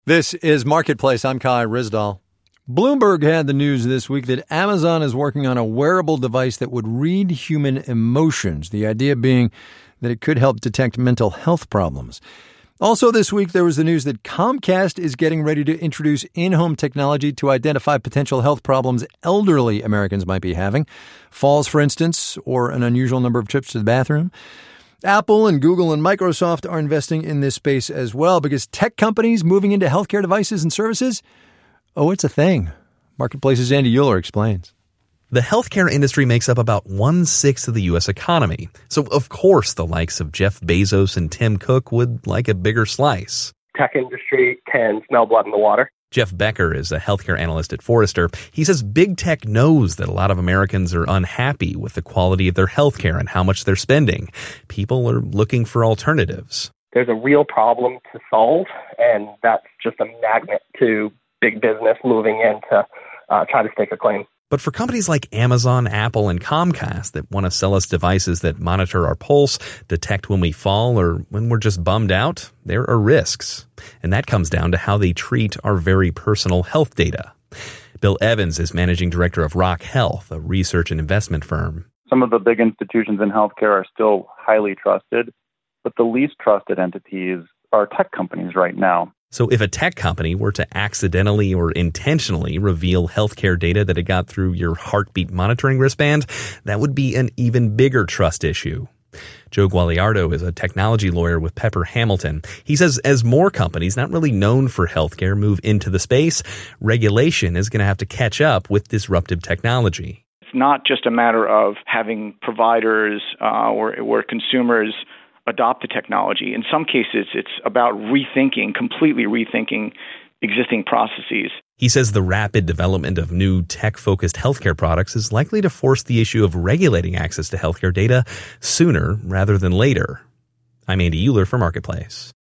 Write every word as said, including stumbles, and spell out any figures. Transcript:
This is Marketplace. I'm Kai Rizdal. Bloomberg had the news this week that Amazon is working on a wearable device that would read human emotions, the idea being that it could help detect mental health problems. Also this week, there was the news that Comcast is getting ready to introduce in-home technology to identify potential health problems elderly Americans might be having. Falls, for instance, or an unusual number of trips to the bathroom. Apple and Google and Microsoft are investing in this space as well because tech companies moving into healthcare devices and services, oh, it's a thing. Marketplace's Andy Euler explains. The healthcare industry makes up about one-sixth of the U S economy. So, of course, the likes of Jeff Bezos and Tim Cook would like a bigger slice. Tech industry can smell blood in the water. Jeff Becker is a healthcare analyst at Forrester. He says big tech knows that a lot of Americans are unhappy with the quality of their healthcare and how much they're spending. People are looking for alternatives. There's a real problem to solve, and that's just a magnet to big business moving in to uh, try to stake a claim. But for companies like Amazon, Apple, and Comcast that want to sell us devices that monitor our pulse, detect when we fall, or when we're just bummed out, there are risks. And that comes down to how they treat our very personal health data. Bill Evans is managing director of Rock Health, a research and investment firm. Some of the big institutions in healthcare are still highly trusted, but the least trusted entities are tech companies right now. So if a tech company were to accidentally or intentionally reveal healthcare data that it got through your heartbeat monitoring wristband, that would be an even bigger trust issue. Joe Gualiardo is a technology lawyer with Pepper Hamilton. He says as more companies not really known for healthcare move into the space, regulation is going to have to catch up with disruptive technology. It's not just a matter of having providers uh, or, or consumers adopt the technology. In some cases, it's about rethinking, completely rethinking existing processes. He says the rapid development of new tech-focused healthcare products is likely to force the issue of regulating access to healthcare data sooner rather than later. I'm Andy Euler for Marketplace.